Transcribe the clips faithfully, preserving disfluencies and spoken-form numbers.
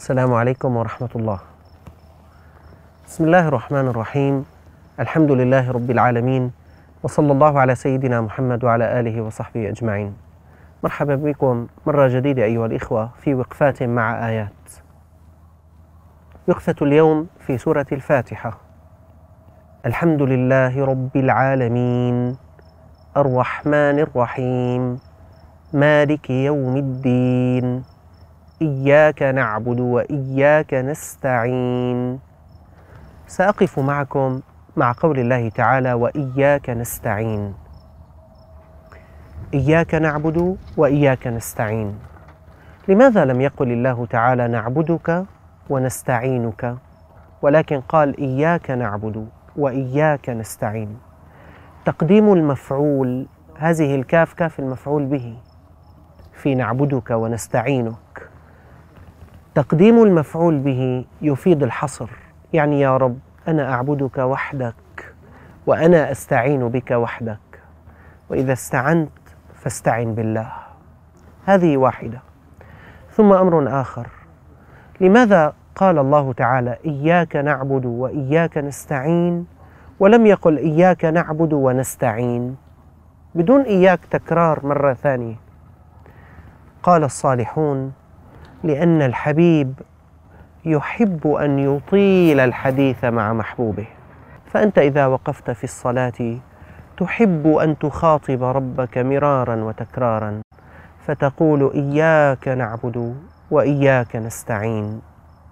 السلام عليكم ورحمة الله. بسم الله الرحمن الرحيم. الحمد لله رب العالمين، وصلى الله على سيدنا محمد وعلى آله وصحبه أجمعين. مرحبا بكم مرة جديدة أيها الإخوة في وقفات مع آيات. وقفة اليوم في سورة الفاتحة. الحمد لله رب العالمين الرحمن الرحيم مالك يوم الدين إياك نعبد وإياك نستعين. سأقف معكم مع قول الله تعالى وإياك نستعين. إياك نعبد وإياك نستعين. لماذا لم يقل الله تعالى نعبدك ونستعينك، ولكن قال إياك نعبد وإياك نستعين؟ تقديم المفعول، هذه الكاف كاف المفعول به في نعبدك ونستعينك. تقديم المفعول به يفيد الحصر، يعني يا رب أنا أعبدك وحدك وأنا أستعين بك وحدك، وإذا استعنت فاستعن بالله. هذه واحدة. ثم أمر آخر، لماذا قال الله تعالى إياك نعبد وإياك نستعين ولم يقل إياك نعبد ونستعين بدون إياك تكرار مرة ثانية؟ قال الصالحون لأن الحبيب يحب أن يطيل الحديث مع محبوبه، فأنت إذا وقفت في الصلاة تحب أن تخاطب ربك مرارا وتكرارا، فتقول إياك نعبد وإياك نستعين.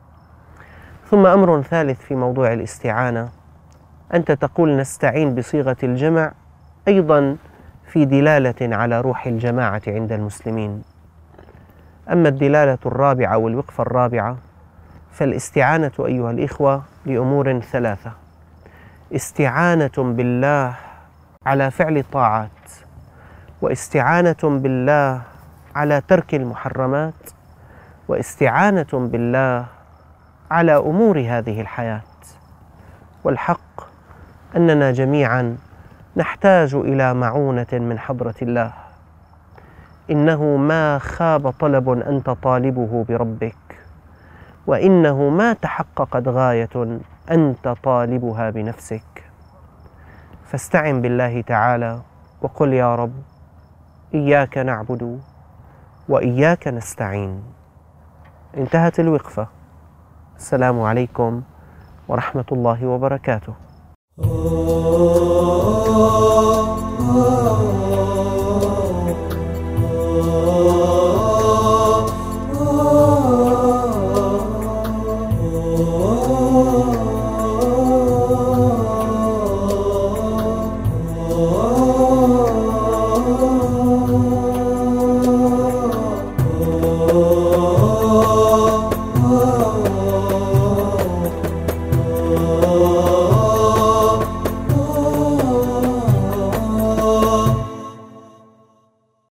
ثم أمر ثالث في موضوع الاستعانة، أنت تقول نستعين بصيغة الجمع أيضا في دلالة على روح الجماعة عند المسلمين. أما الدلالة الرابعة والوقفة الرابعة فالاستعانة أيها الإخوة لأمور ثلاثة: استعانة بالله على فعل الطاعات، واستعانة بالله على ترك المحرمات، واستعانة بالله على أمور هذه الحياة. والحق أننا جميعا نحتاج إلى معونة من حضرة الله. إنه ما خاب طلب أنت طالبه بربك، وإنه ما تحققت غاية أنت طالبها بنفسك. فاستعن بالله تعالى وقل يا رب إياك نعبد وإياك نستعين. انتهت الوقفة. السلام عليكم ورحمة الله وبركاته.